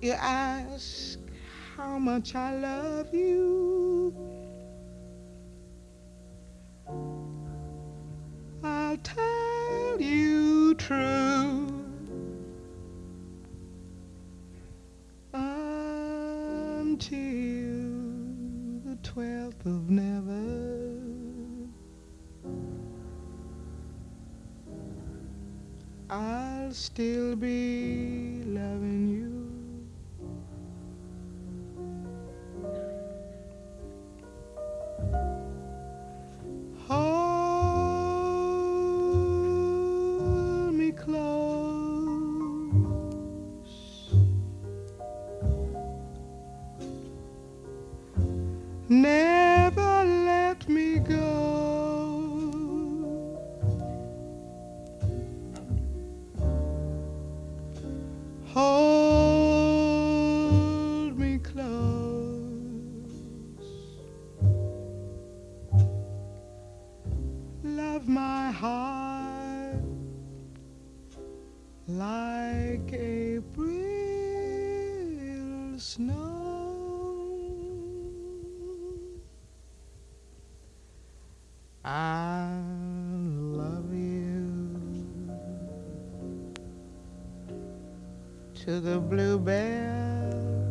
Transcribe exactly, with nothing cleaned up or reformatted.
You ask how much I love you. I'll tell you true until the twelfth of never. I'll still be loving you. Hold me close, never let me go. Hold me close, love my heart like April snow. I love you to the bluebell